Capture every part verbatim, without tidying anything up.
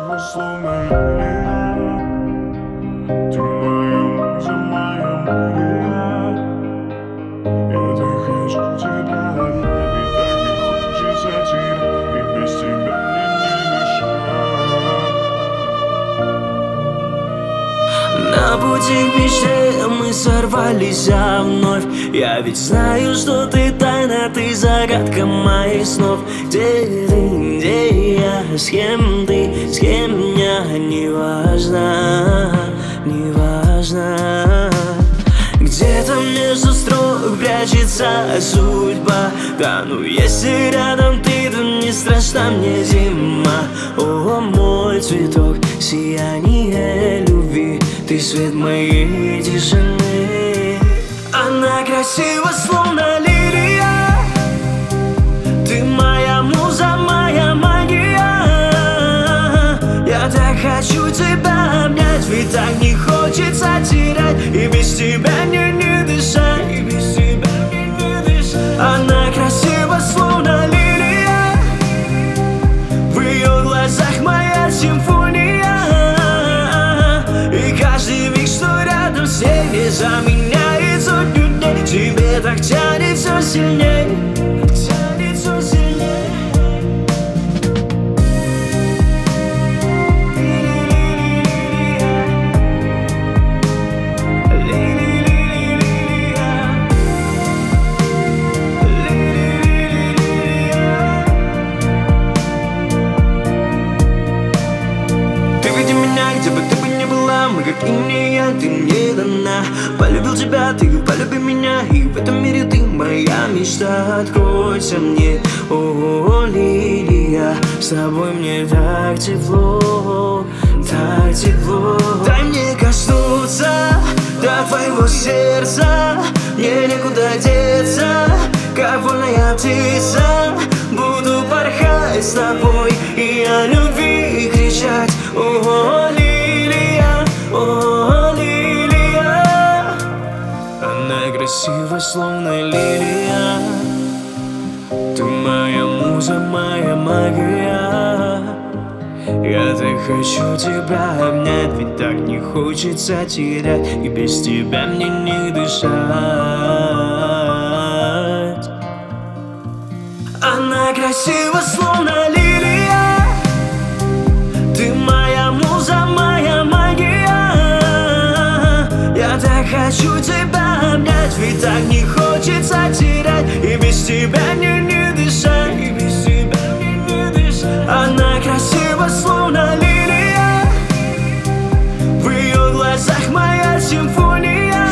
красива, словно лилия. Ты моя муза, моя магия. Я так хочу тебя обнять, и так не хочется терять, и без тебя мне не дышать. На пути к мечте мы сорвались, а вновь я ведь знаю, что ты тайна, ты загадка моих снов. Где ты, где я, с кем ты, с кем меня, не важно, не важно. Где-то между строк прячется судьба. Да, ну если рядом ты, то не страшна мне зима. О, мой цветок, сияние любви, ты свет моей тишины. Она красива, словно лилия. Ты моя муза, моя магия. Я так хочу тебя обнять, ведь так не хочется терять, и без тебя мне не дышать, и без тебя мне не дышать. Она красива, словно лилия. В ее глазах моя симфония. И каждый миг, что рядом с ней, не заменяет сотню дней. Тебе так тянет все сильней, тянет все сильней. Где бы ты бы ни была, мы как инь и янь, ты мне дана. Полюбил тебя, ты полюби меня, и в этом мире ты моя мечта. Откройся мне, о, лилия, с тобой мне так тепло, так тепло. Дай мне коснуться до твоего сердца, мне некуда деться, как вольная птица. Буду порхать с тобой и о любви кричать, о, лилия, о, лилия. Она красива, словно лилия. Ты моя муза, моя магия. Я так хочу тебя обнять, ведь так не хочется терять, и без тебя мне не дышать. Она красива, словно лилия. Ты моя муза, моя магия. Я так хочу тебя обнять, ведь так не хочется терять, и без тебя мне не дышать, и без тебя мне не дышать. Она красива, словно лилия. В ее глазах моя симфония.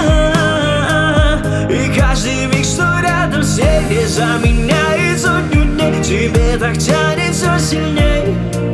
И каждый миг, что рядом с ней, не заменяет сотню дней. Тебе так тянет все сильней.